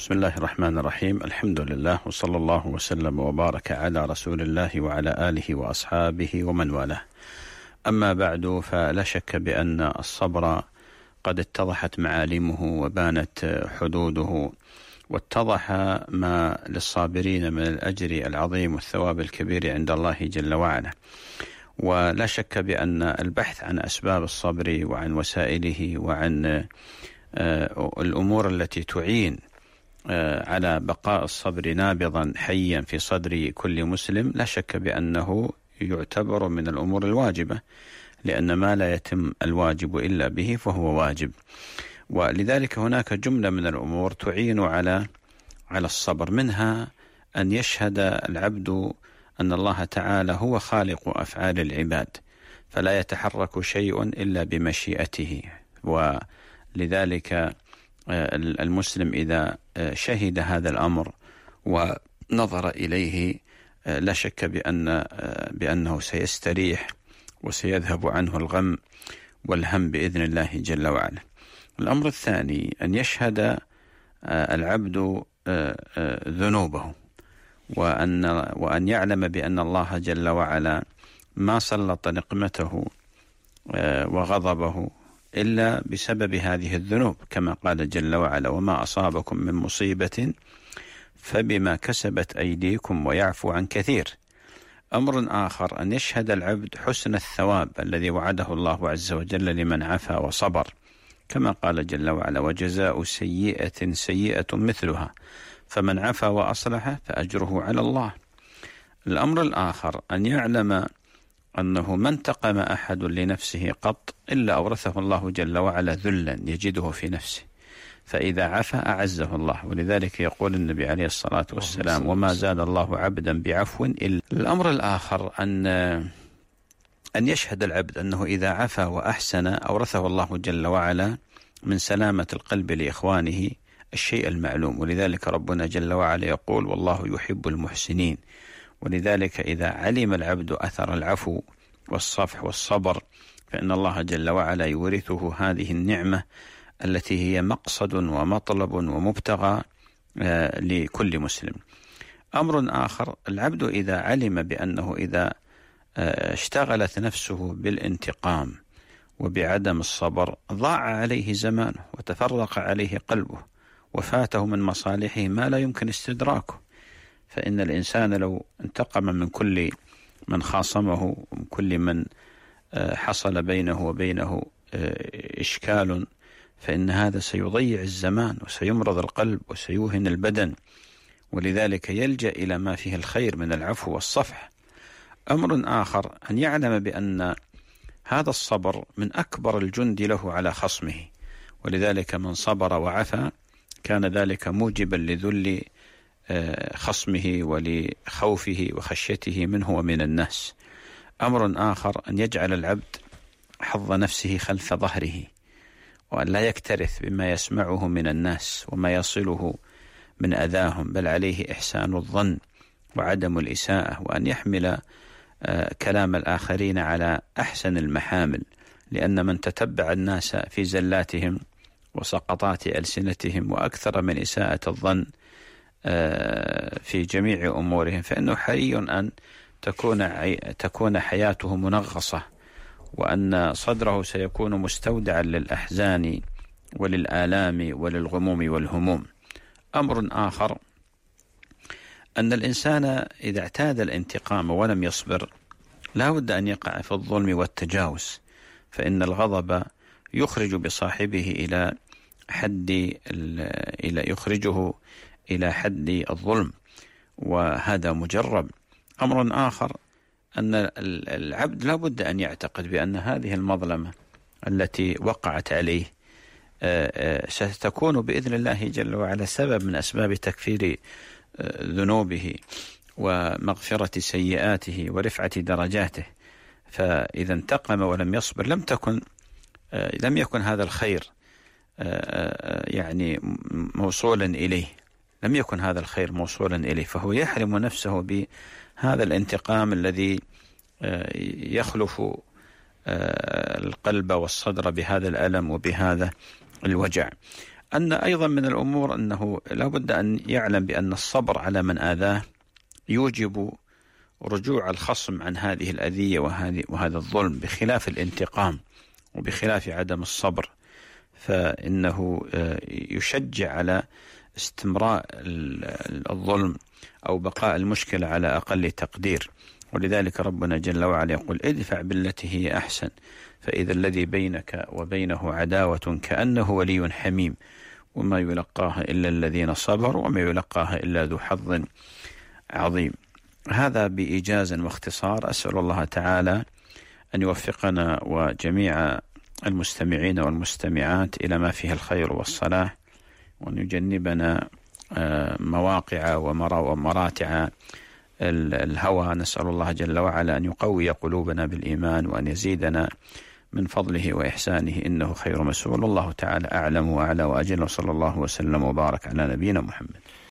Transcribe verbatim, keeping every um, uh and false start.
بسم الله الرحمن الرحيم. الحمد لله وصلى الله وسلم وبارك على رسول الله وعلى آله وأصحابه ومن والاه. أما بعد، فلا شك بأن الصبر قد اتضحت معالمه وبانت حدوده، واتضح ما للصابرين من الأجر العظيم والثواب الكبير عند الله جل وعلا. ولا شك بأن البحث عن أسباب الصبر وعن وسائله وعن الأمور التي تعين على بقاء الصبر نابضا حيا في صدر كل مسلم لا شك بأنه يعتبر من الأمور الواجبة، لأن ما لا يتم الواجب إلا به فهو واجب. ولذلك هناك جملة من الأمور تعين على على الصبر، منها أن يشهد العبد أن الله تعالى هو خالق أفعال العباد، فلا يتحرك شيء إلا بمشيئته. ولذلك المسلم إذا شهد هذا الأمر ونظر إليه لا شك بأن بأنه سيستريح وسيذهب عنه الغم والهم بإذن الله جل وعلا. الأمر الثاني أن يشهد العبد ذنوبه، وأن وأن يعلم بأن الله جل وعلا ما سلط نقمته وغضبه إلا بسبب هذه الذنوب، كما قال جل وعلا: وما أصابكم من مصيبة فبما كسبت أيديكم ويعفو عن كثير. أمر آخر أن يشهد العبد حسن الثواب الذي وعده الله عز وجل لمن عفا وصبر، كما قال جل وعلا: وجزاء سيئة سيئة مثلها فمن عفا وأصلح فأجره على الله. الأمر الآخر أن يعلم أنه ما انتقم أحد لنفسه قط إلا أورثه الله جل وعلا ذلا يجده في نفسه، فإذا عفا أعزه الله. ولذلك يقول النبي عليه الصلاة والسلام: وما زاد الله عبدا بعفو إلا. الأمر الآخر أن أن يشهد العبد أنه إذا عفا وأحسن أورثه الله جل وعلا من سلامة القلب لإخوانه الشيء المعلوم. ولذلك ربنا جل وعلا يقول: والله يحب المحسنين. ولذلك إذا علم العبد أثر العفو والصفح والصبر فإن الله جل وعلا يورثه هذه النعمة التي هي مقصد ومطلب ومبتغى لكل مسلم. أمر آخر: العبد إذا علم بأنه إذا اشتغلت نفسه بالانتقام وبعدم الصبر ضاع عليه زمانه وتفرق عليه قلبه وفاته من مصالحه ما لا يمكن استدراكه. فإن الإنسان لو انتقم من كل من خاصمه ومن كل من حصل بينه وبينه إشكال فإن هذا سيضيع الزمان وسيمرض القلب وسيوهن البدن، ولذلك يلجأ إلى ما فيه الخير من العفو والصفح. أمر آخر أن يعلم بأن هذا الصبر من أكبر الجند له على خصمه، ولذلك من صبر وعفا كان ذلك موجبا لذل خصمه ولخوفه وخشيته منه ومن الناس. أمر آخر أن يجعل العبد حظ نفسه خلف ظهره، وأن لا يكترث بما يسمعه من الناس وما يصله من أذاهم، بل عليه إحسان الظن وعدم الإساءة، وأن يحمل كلام الآخرين على أحسن المحامل، لأن من تتبع الناس في زلاتهم وسقطات ألسنتهم وأكثر من إساءة الظن في جميع أمورهم فإنه حري أن تكون تكون حياته منغصة، وأن صدره سيكون مستودعا للأحزان وللآلام وللغموم والهموم. أمر آخر أن الإنسان إذا اعتاد الانتقام ولم يصبر لا بد أن يقع في الظلم والتجاوز، فإن الغضب يخرج بصاحبه إلى حد إلى يخرجه إلى حد الظلم، وهذا مجرب. أمر آخر أن العبد لا بد أن يعتقد بأن هذه المظلمة التي وقعت عليه ستكون بإذن الله جل وعلا سبب من أسباب تكفير ذنوبه ومغفرة سيئاته ورفعة درجاته. فإذا انتقم ولم يصبر لم تكن لم يكن هذا الخير يعني موصولا إليه، لم يكن هذا الخير موصولا إليه، فهو يحرم نفسه بهذا الانتقام الذي يخلف القلب والصدر بهذا الألم وبهذا الوجع. أن أيضا من الأمور أنه لا بد أن يعلم بأن الصبر على من آذاه يوجب رجوع الخصم عن هذه الأذية وهذه وهذا الظلم، بخلاف الانتقام وبخلاف عدم الصبر، فإنه يشجع على استمرار الظلم أو بقاء المشكلة على أقل تقدير. ولذلك ربنا جل وعلا يقول: ادفع بالتي هي أحسن فإذا الذي بينك وبينه عداوة كأنه ولي حميم وما يلقاها إلا الذين صبروا وما يلقاها إلا ذو حظ عظيم. هذا بإيجاز واختصار. أسأل الله تعالى أن يوفقنا وجميع المستمعين والمستمعات إلى ما فيه الخير والصلاح، وأن يجنبنا مواقع ومراتع الهوى. نسأل الله جل وعلا أن يقوي قلوبنا بالإيمان وأن يزيدنا من فضله وإحسانه، إنه خير مسؤول. الله تعالى أعلم وأعلى وأجل، وصلى الله وسلم وبارك على نبينا محمد.